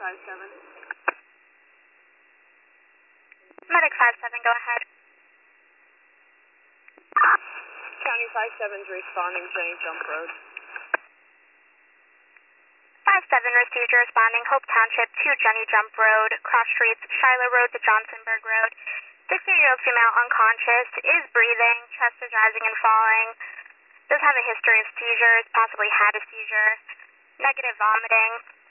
57. Medic 57, go ahead. County 57's responding, Jenny Jump Road. 57 received, you're responding, Hope Township to Jenny Jump Road, cross streets, Shiloh Road to Johnsonburg Road. 60-year-old female unconscious, is breathing, chest is rising and falling, does have a history of seizures, possibly had a seizure, negative vomiting.